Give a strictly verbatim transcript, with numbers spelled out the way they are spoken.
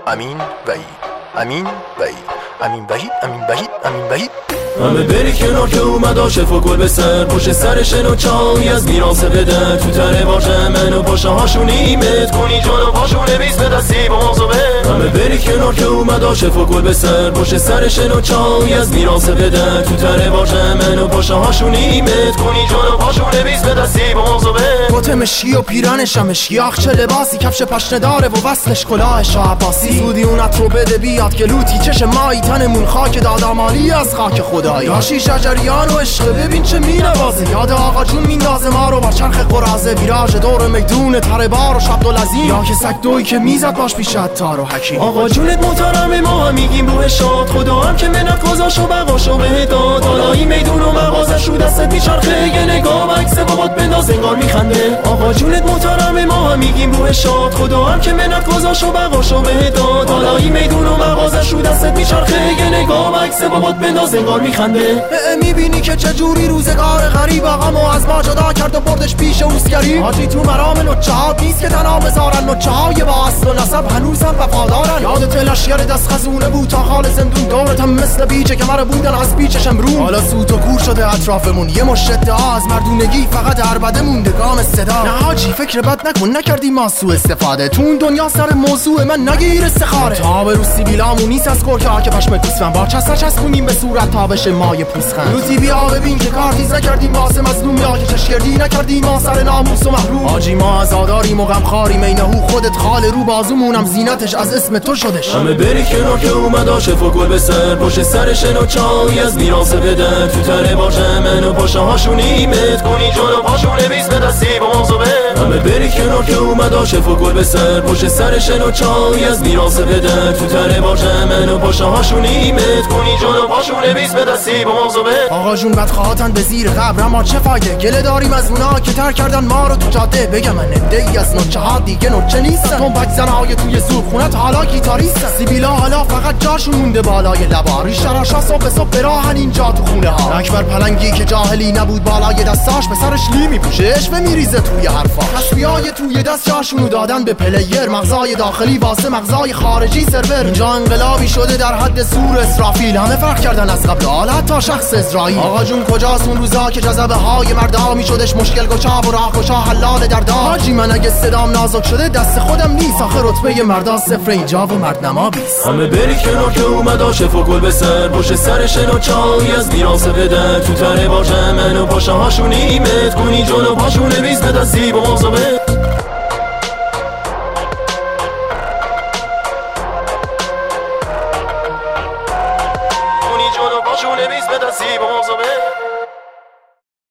امین وحید، امین وحید، امین وحید، امین وحید، امین وحید. همه بری کنار که اومد شفا گل به سر، پشت سرشن و چایی از میراث بده، تو تره باشه منو پاشه هاشون ایمت کنی جلو پاشونه بیز به دستی با موضوعه. همه بری کنار که اومد شفا گل به سر، پشت سرشن و چایی از میراث بده، تو تره باشه منو پاشه هاشون ایمت کنی جلو پاشونه بیز به دستی با موضوعه. کت مشکی و پیرانش مشکی، آخچه لباسی کفش پشنه داره و وصلش کلاه شاه عباسی. سودی اونت رو بده بیاد که لوتی چش مایی تنمون خاک دادامالی از خاک خدایی. یاشی شجریان و عشق ببین چه مینوازه، یاد آقا جون میندازه ما رو با چرخ قرازه. ویراژ دور میدون تره بار و شب دولزین، یا که سگ دوی که میزد باش پیش عطار و حکیم. آقا جونت محترمه ما هم میگیم روح شاد، خدا هم که منت گذاشت و بقاشو به داد. حالایی میدون و مغازش رو دستت میچرخه، یه نگاه عکس بابات بنداز انگار میخنده. آقا جونت محترمه ما هم میگیم روح شاد، خدا هم که منت گذاشت و بقاشو به داد. حالایی میدون و مغازش رو دستت میچرخه، یه نگاه عکس بابات بنداز انگار میخنده. میبینی که چجوری روزگار غریب آقامو از ما جدا کرد و بردش پیش اوسگری. حاجی تو مرام نوچه ها نیست که تنها بذارن، نوچه های با اصل و نسب هنوزم وفادارن. یادت لشگر دست خزونه بود تا خال زندون، دورت هم مثل بیچه که مره بودن از بیچش امرون. حالا سوت و کور شده اطرافمون، یه مشت ادعا از مردونگی فقط عربده مونده گام صدا. نه حاجی فکر بد نکن، نکردی ما سوء استفاده، تو اون دنیا سر موضوع من نگیر استخاره. تا به روسی بیلامون نیست از کرکه ها که پشم گوسفند با چسا چسبونیم به صورت تا بشه مای پوسخند. روزی بیا ببین که کارتیز نکردیم واسه مظلوم، یا که چشگردی نکردیم ما سر ناموس و محروم. حاجی ما عزاداریم و غمخواریم، اینهو خودت خال رو بازومونم زینتش از اسم تو شدش. همه بری کنار که اومد شفا گل به سر، پشت سرشن و چایی از میراث بده، تو تره باشه منو پاشه هاشون ایمت کنی جلو پاشونه بیز به دستی با موضوعه. همه بری کنار که اومد شفا گل به سر، پشت سرشن و چایی از میراث بده، تو تره باشه منو پاشه هاشون ایمت کنی جلو پاشونه بیز به دستی با موضوعه. آقا جون بدخواهاتن به زیر قبر، اما چه فایده؟ گله داریم از اونا که ترک کردن ما رو تو جاده. بگم من ادهی از نوچه ها دیگه نوچه نیستن، تنبک زنهای توی زور خونت حالا گیتاریستن. سیبیلا حالا فقط جاشون مونده بالای لبا، ریش تراشا صبح صبح براهن اینجا تو خونه ها. اکبر پلنگی که جاهلی نبود بالای دستاش، به سرش لی میپوشش و میریزه توی حرفا. تسبیحای توی دست جاشونو دادن به پلیر، مغزای داخلی واسه مغزای خارجی سرور. اینجا انقلابی شده در حد سور اسرافیل، همه فرق کردن از قبل حالا حتی شخص اسرائیل. آقا جون کجاست اون روزا که جذبه های مردا میشدش مشکل گشا و راه گشا حلال دردا. حاجی من اگه صدام نازک شده دست خودم نیست، آخه رتبه مردا صفر اینجا و مردنما بیست. همه بری کنار که اومد شفا گل به سر، پشت سرشن و چایی از میراث بده، تو تره باشه منو پاشه هاشون ایمت کنی جلو پاشونه بیز به دستی با موضوعه. کنی جلو پاشونه بیز به دستی با موضوعه.